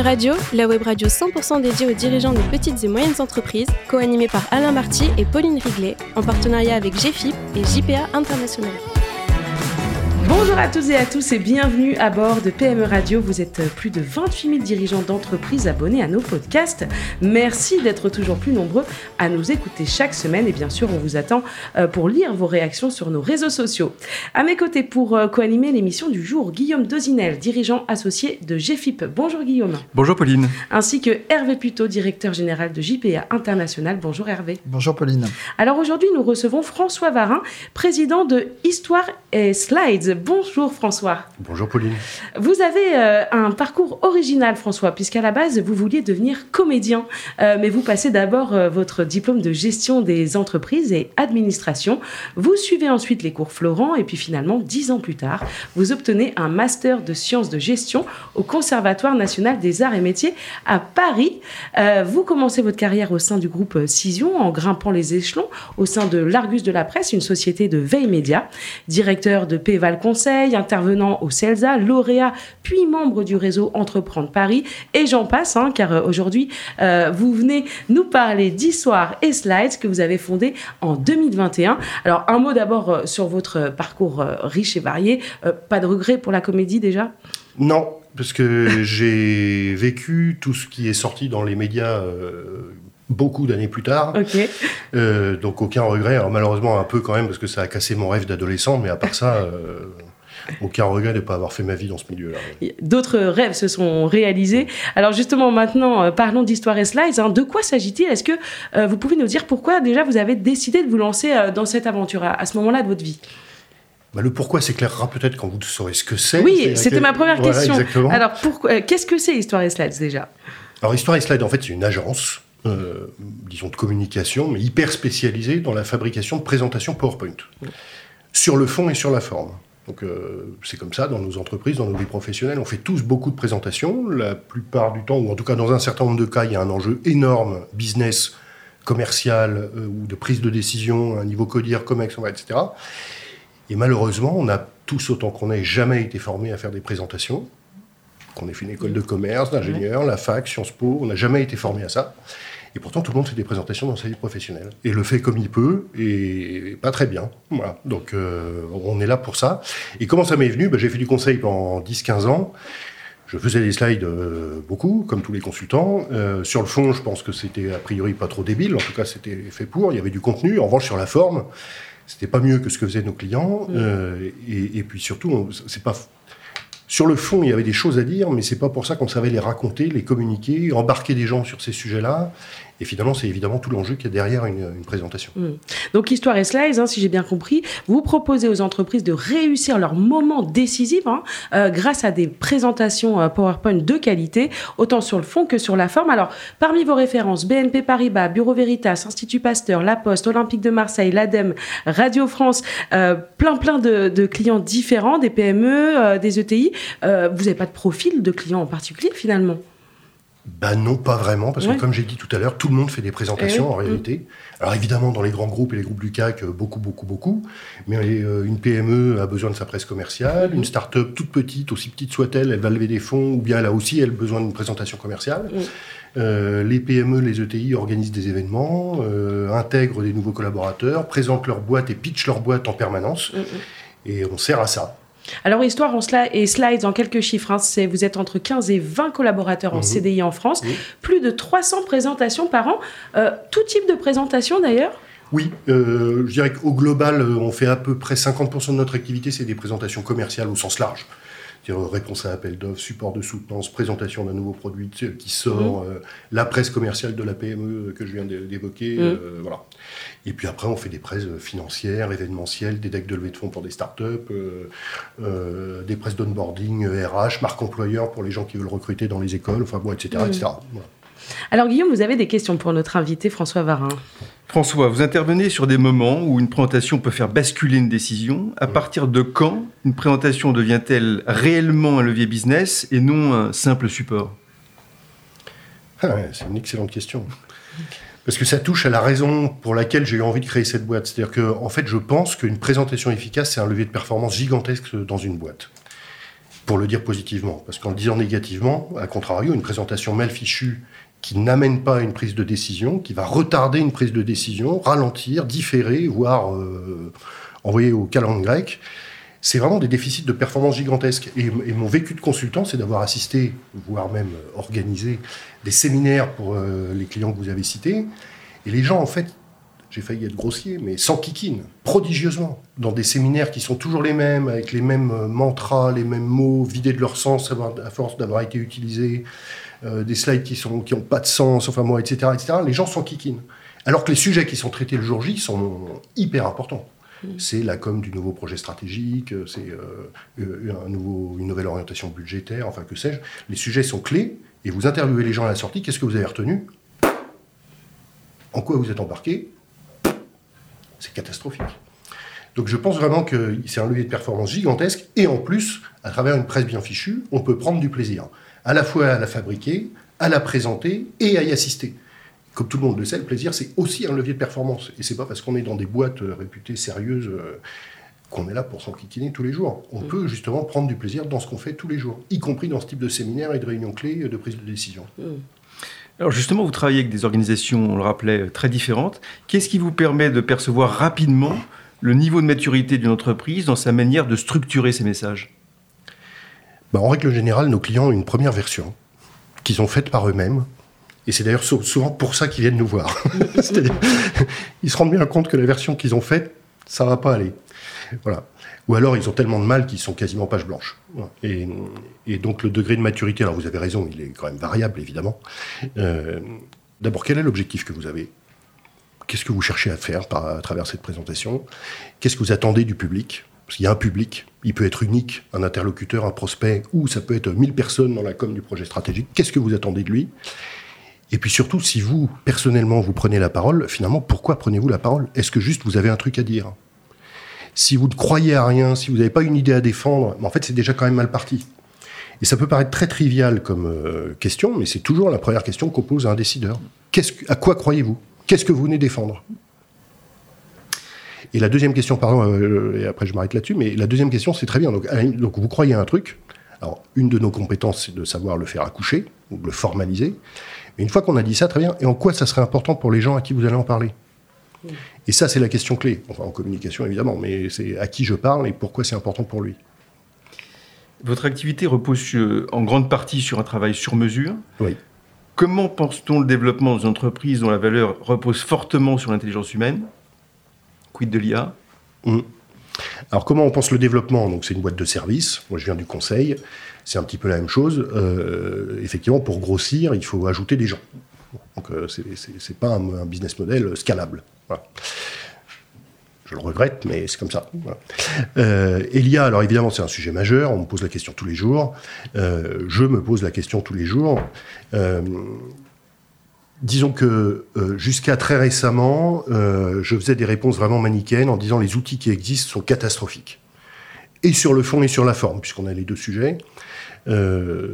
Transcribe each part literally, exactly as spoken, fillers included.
Radio, la web radio cent pour cent dédiée aux dirigeants des petites et moyennes entreprises, co-animée par Alain Marty et Pauline Riglet, en partenariat avec G F I P et J P A International. Bonjour à toutes et à tous et bienvenue à bord de P M E Radio. Vous êtes plus de vingt-huit mille dirigeants d'entreprises abonnés à nos podcasts. Merci d'être toujours plus nombreux à nous écouter chaque semaine et bien sûr on vous attend pour lire vos réactions sur nos réseaux sociaux. À mes côtés pour co-animer l'émission du jour, Guillaume Dozinel, dirigeant associé de G F I P. Bonjour Guillaume. Bonjour Pauline. Ainsi que Hervé Puteau, directeur général de J P A International. Bonjour Hervé. Bonjour Pauline. Alors aujourd'hui nous recevons François Varin, président de Histoire et Slides. Bonjour François. Bonjour Pauline. Vous avez euh, un parcours original François, puisqu'à la base vous vouliez devenir comédien, euh, mais vous passez d'abord euh, votre diplôme de gestion des entreprises et administration. Vous suivez ensuite les cours Florent et puis finalement, dix ans plus tard, vous obtenez un master de sciences de gestion au Conservatoire national des arts et métiers à Paris. Euh, vous commencez votre carrière au sein du groupe Cision en grimpant les échelons au sein de l'Argus de la Presse, une société de veille média, directeur de Péval Conseil, intervenant au CELSA, lauréat, puis membre du réseau Entreprendre Paris, et j'en passe, hein, car euh, aujourd'hui, euh, vous venez nous parler d'Histoire et Slides que vous avez fondé en deux mille vingt et un. Alors, un mot d'abord euh, sur votre parcours euh, riche et varié. Euh, pas de regret pour la comédie, déjà ? Non, parce que j'ai vécu tout ce qui est sorti dans les médias euh, beaucoup d'années plus tard. Okay. Euh, donc, aucun regret. Alors, malheureusement, un peu quand même, parce que ça a cassé mon rêve d'adolescent, mais à part ça... Euh, aucun regret de ne pas avoir fait ma vie dans ce milieu-là. D'autres rêves se sont réalisés. Alors justement, maintenant, euh, parlons d'Histoire et Slides. Hein. De quoi s'agit-il ? Est-ce que euh, vous pouvez nous dire pourquoi déjà vous avez décidé de vous lancer euh, dans cette aventure à, à ce moment-là de votre vie ? Bah, le pourquoi s'éclairera peut-être quand vous saurez ce que c'est. Oui, c'est c'était laquelle... ma première voilà, question. Exactement. Alors, pourquoi, euh, qu'est-ce que c'est Histoire et Slides déjà ? Alors, Histoire et Slides, en fait, c'est une agence, euh, disons, de communication, mais hyper spécialisée dans la fabrication de présentations PowerPoint, oui. Sur le fond et sur la forme. Donc euh, c'est comme ça dans nos entreprises, dans nos vies professionnelles, on fait tous beaucoup de présentations, la plupart du temps, ou en tout cas dans un certain nombre de cas, il y a un enjeu énorme, business, commercial, euh, ou de prise de décision à un niveau codir, comex, et cetera. Et malheureusement, on a tous, autant qu'on n'ait jamais été formés à faire des présentations, qu'on ait fait une école de commerce, d'ingénieur, la fac, Sciences Po, on n'a jamais été formés à ça. Et pourtant, tout le monde fait des présentations dans sa vie professionnelle. Et le fait comme il peut, et pas très bien. Voilà. Donc, euh, on est là pour ça. Et comment ça m'est venu ? Ben, j'ai fait du conseil pendant dix quinze ans. Je faisais des slides euh, beaucoup, comme tous les consultants. Euh, sur le fond, je pense que c'était a priori pas trop débile. En tout cas, c'était fait pour. Il y avait du contenu. En revanche, sur la forme, c'était pas mieux que ce que faisaient nos clients. Mmh. Euh, et, et puis surtout, on, c'est pas... Sur le fond, il y avait des choses à dire, mais c'est pas pour ça qu'on savait les raconter, les communiquer, embarquer des gens sur ces sujets-là. Et finalement, c'est évidemment tout l'enjeu qu'il y a derrière une, une présentation. Mmh. Donc, Histoire et Slides, hein, si j'ai bien compris, vous proposez aux entreprises de réussir leur moment décisif hein, euh, grâce à des présentations euh, PowerPoint de qualité, autant sur le fond que sur la forme. Alors, parmi vos références, B N P Paribas, Bureau Veritas, Institut Pasteur, La Poste, Olympique de Marseille, l'ADEME, Radio France, euh, plein plein de, de clients différents, des P M E, euh, des E T I. Euh, vous n'avez pas de profil de client en particulier, finalement ? Ben non, pas vraiment, parce ouais. que comme j'ai dit tout à l'heure, tout le monde fait des présentations oui. en réalité. Mmh. Alors évidemment, dans les grands groupes et les groupes du C A C, beaucoup, beaucoup, beaucoup. Mais euh, une P M E a besoin de sa presse commerciale, mmh. une start-up toute petite, aussi petite soit-elle, elle va lever des fonds, ou bien elle a aussi elle, besoin d'une présentation commerciale. Mmh. Euh, les P M E, les E T I organisent des événements, euh, intègrent des nouveaux collaborateurs, présentent leur boîte et pitchent leur boîte en permanence. Mmh. Et on sert à ça. Alors, Histoire et Slides, en quelques chiffres, hein, c'est, vous êtes entre quinze et vingt collaborateurs en mmh. C D I en France, mmh. plus de trois cents présentations par an, euh, tout type de présentation d'ailleurs ? Oui, euh, je dirais qu'au global, on fait à peu près cinquante pour cent de notre activité, c'est des présentations commerciales au sens large. C'est-à-dire réponse à appel d'offres, support de soutenance, présentation d'un nouveau produit qui sort, mmh. euh, la presse commerciale de la P M E que je viens d'évoquer, mmh. euh, voilà. Et puis après, on fait des presses financières, événementielles, des decks de levée de fonds pour des startups, euh, euh, des presses d'onboarding, R H, marque employeur pour les gens qui veulent recruter dans les écoles, enfin bon, et cetera, mmh. et cetera. Voilà. Alors Guillaume, vous avez des questions pour notre invité François Varin. François, vous intervenez sur des moments où une présentation peut faire basculer une décision. À partir de quand une présentation devient-elle réellement un levier business et non un simple support ? ah ouais, C'est une excellente question. Parce que ça touche à la raison pour laquelle j'ai eu envie de créer cette boîte. C'est-à-dire que, en fait, je pense qu'une présentation efficace, c'est un levier de performance gigantesque dans une boîte. pour le dire positivement. Parce qu'en le disant négativement, à contrario, une présentation mal fichue qui n'amène pas à une prise de décision, qui va retarder une prise de décision, ralentir, différer, voire euh, envoyer au calendrier grec, c'est vraiment des déficits de performance gigantesques. Et, et mon vécu de consultant, c'est d'avoir assisté, voire même organisé, des séminaires pour euh, les clients que vous avez cités. Et les gens, en fait, j'ai failli être grossier, mais s'enquiquinent prodigieusement dans des séminaires qui sont toujours les mêmes, avec les mêmes mantras, les mêmes mots, vidés de leur sens à force d'avoir été utilisés, euh, des slides qui n'ont qui pas de sens, enfin moi, et cetera, et cetera. Les gens s'enquiquinent. Alors que les sujets qui sont traités le jour J sont hyper importants. Mmh. C'est la com du nouveau projet stratégique, c'est euh, un nouveau, une nouvelle orientation budgétaire, enfin que sais-je. Les sujets sont clés, et vous interviewez les gens à la sortie, qu'est-ce que vous avez retenu ? En quoi vous êtes embarqué ? C'est catastrophique. Donc je pense vraiment que c'est un levier de performance gigantesque, et en plus, à travers une presse bien fichue, on peut prendre du plaisir, à la fois à la fabriquer, à la présenter et à y assister. Comme tout le monde le sait, le plaisir, c'est aussi un levier de performance. Et c'est pas parce qu'on est dans des boîtes réputées sérieuses euh, qu'on est là pour s'enquiquiner tous les jours. On mmh. peut justement prendre du plaisir dans ce qu'on fait tous les jours, y compris dans ce type de séminaire et de réunions clés de prise de décision. Mmh. Alors justement, vous travaillez avec des organisations, on le rappelait, très différentes. Qu'est-ce qui vous permet de percevoir rapidement le niveau de maturité d'une entreprise dans sa manière de structurer ses messages ? Ben, en règle générale, nos clients ont une première version qu'ils ont faite par eux-mêmes. Et c'est d'ailleurs souvent pour ça qu'ils viennent nous voir. C'est-à-dire, ils se rendent bien compte que la version qu'ils ont faite, ça ne va pas aller. Voilà. Ou alors, ils ont tellement de mal qu'ils sont quasiment page blanche. Et, et donc, le degré de maturité, alors vous avez raison, il est quand même variable, évidemment. Euh, d'abord, quel est l'objectif que vous avez ? Qu'est-ce que vous cherchez à faire par, à travers cette présentation ? Qu'est-ce que vous attendez du public ? Parce qu'il y a un public, il peut être unique, un interlocuteur, un prospect, ou ça peut être mille personnes dans la com du projet stratégique. Qu'est-ce que vous attendez de lui ? Et puis surtout, si vous, personnellement, vous prenez la parole, finalement, pourquoi prenez-vous la parole ? Est-ce que juste vous avez un truc à dire ? Si vous ne croyez à rien, si vous n'avez pas une idée à défendre, en fait, c'est déjà quand même mal parti. Et ça peut paraître très trivial comme euh, question, mais c'est toujours la première question qu'on pose à un décideur. Qu'est-ce que, à quoi croyez-vous ? Qu'est-ce que vous venez défendre ? Et la deuxième question, pardon, euh, et après je m'arrête là-dessus, mais la deuxième question, c'est très bien. Donc, donc vous croyez à un truc. Alors, une de nos compétences, c'est de savoir le faire accoucher, ou de le formaliser. Mais une fois qu'on a dit ça, très bien, et en quoi ça serait important pour les gens à qui vous allez en parler ? Mmh. Et ça, c'est la question clé. Enfin, en communication, évidemment, mais c'est à qui je parle et pourquoi c'est important pour lui. Votre activité repose sur, en grande partie sur un travail sur mesure. Oui. Comment pense-t-on le développement d'une entreprise dont la valeur repose fortement sur l'intelligence humaine ? Quid de l'I A ? mmh. Alors, comment on pense le développement ? Donc, c'est une boîte de services. Moi, je viens du conseil. C'est un petit peu la même chose. Euh, effectivement, pour grossir, il faut ajouter des gens. Donc, euh, c'est, c'est, c'est pas un, un business model scalable. Voilà. Je le regrette, mais c'est comme ça. Voilà. Euh, et l'I A, alors évidemment, c'est un sujet majeur. On me pose la question tous les jours. Euh, je me pose la question tous les jours. Euh, disons que euh, jusqu'à très récemment, euh, je faisais des réponses vraiment manichéennes en disant les outils qui existent sont catastrophiques. Et sur le fond et sur la forme, puisqu'on a les deux sujets. Euh,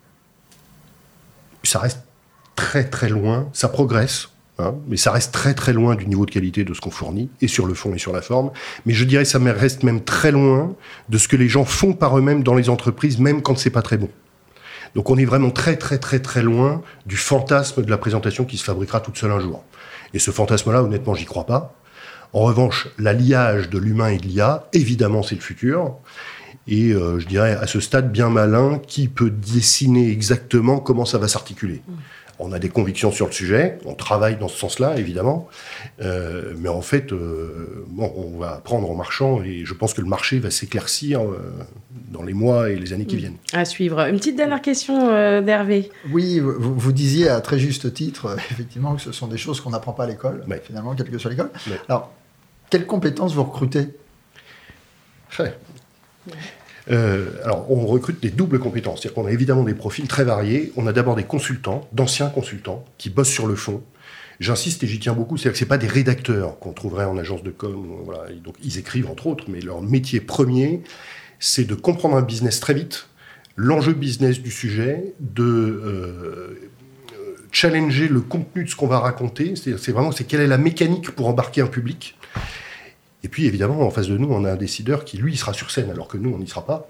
ça reste très très loin, ça progresse, hein, mais ça reste très très loin du niveau de qualité de ce qu'on fournit, et sur le fond et sur la forme. Mais je dirais que ça reste même très loin de ce que les gens font par eux-mêmes dans les entreprises, même quand c'est pas très bon. Donc on est vraiment très très très très loin du fantasme de la présentation qui se fabriquera toute seule un jour. Et ce fantasme-là, honnêtement, j'y crois pas. En revanche, l'alliage de l'humain et de l'I A, évidemment, c'est le futur. Et euh, je dirais, à ce stade bien malin, qui peut dessiner exactement comment ça va s'articuler ? Mmh. On a des convictions sur le sujet, on travaille dans ce sens-là, évidemment. Euh, mais en fait, euh, bon, on va apprendre en marchant, et je pense que le marché va s'éclaircir euh, dans les mois et les années qui mmh. viennent. À suivre. Une petite dernière question euh, d'Hervé. Oui, vous, vous disiez à très juste titre, euh, effectivement, que ce sont des choses qu'on n'apprend pas à l'école, ouais. finalement, quelle que soit l'école. Ouais. Alors, quelles compétences vous recrutez ? Ouais. Euh, alors, on recrute des doubles compétences. C'est-à-dire qu'on a évidemment des profils très variés. On a d'abord des consultants, d'anciens consultants, qui bossent sur le fond. J'insiste et j'y tiens beaucoup, c'est-à-dire que ce n'est pas des rédacteurs qu'on trouverait en agence de com. Voilà. Et donc, ils écrivent, entre autres, mais leur métier premier, c'est de comprendre un business très vite, l'enjeu business du sujet, de euh, challenger le contenu de ce qu'on va raconter. C'est, c'est vraiment c'est quelle est la mécanique pour embarquer un public. Et puis, évidemment, en face de nous, on a un décideur qui, lui, sera sur scène, alors que nous, on n'y sera pas.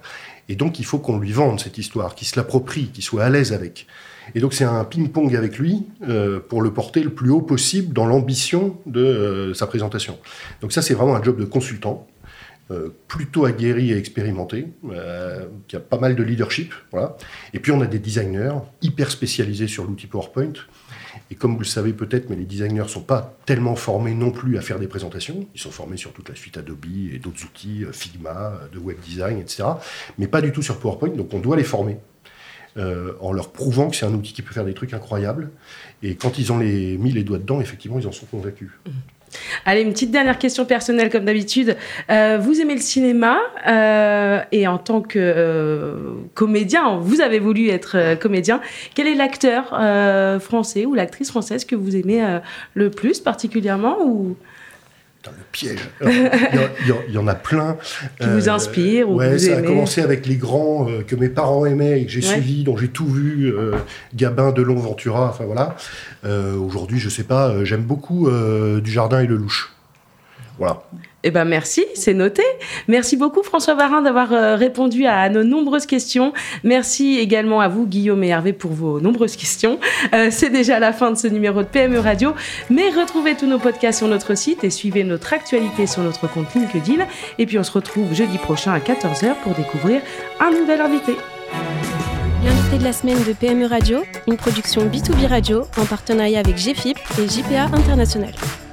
Et donc, il faut qu'on lui vende cette histoire, qu'il se l'approprie, qu'il soit à l'aise avec. Et donc, c'est un ping-pong avec lui euh, pour le porter le plus haut possible dans l'ambition de euh, sa présentation. Donc ça, c'est vraiment un job de consultant, euh, plutôt aguerri et expérimenté, euh, qui a pas mal de leadership. Voilà. Et puis, on a des designers hyper spécialisés sur l'outil PowerPoint. Et comme vous le savez peut-être, mais les designers ne sont pas tellement formés non plus à faire des présentations. Ils sont formés sur toute la suite Adobe et d'autres outils, Figma, de web design, et cetera. Mais pas du tout sur PowerPoint, donc on doit les former. Euh, en leur prouvant que c'est un outil qui peut faire des trucs incroyables. Et quand ils ont les, mis les doigts dedans, effectivement, ils en sont convaincus. Allez, une petite dernière question personnelle, comme d'habitude. Euh, vous aimez le cinéma euh, et en tant que euh, comédien, vous avez voulu être euh, comédien. Quel est l'acteur euh, français ou l'actrice française que vous aimez euh, le plus particulièrement ou... Le piège. Alors, il, y a, il, y a, il y en a plein. Qui euh, vous inspire ou ouais, que vous ça aimez. a commencé avec les grands euh, que mes parents aimaient et que j'ai ouais. suivis, dont j'ai tout vu. Euh, Gabin, Delon, Ventura, enfin voilà. Euh, aujourd'hui, je sais pas, euh, j'aime beaucoup euh, Dujardin et Lelouch. Voilà. Eh ben merci, c'est noté. Merci beaucoup François Varin d'avoir euh, répondu à, à nos nombreuses questions. Merci également à vous Guillaume et Hervé pour vos nombreuses questions. Euh, c'est déjà la fin de ce numéro de P M E Radio, mais retrouvez tous nos podcasts sur notre site et suivez notre actualité sur notre compte LinkedIn. Et puis on se retrouve jeudi prochain à quatorze heures pour découvrir un nouvel invité. L'invité de la semaine de P M E Radio, une production B deux B Radio en partenariat avec G F I P et J P A International.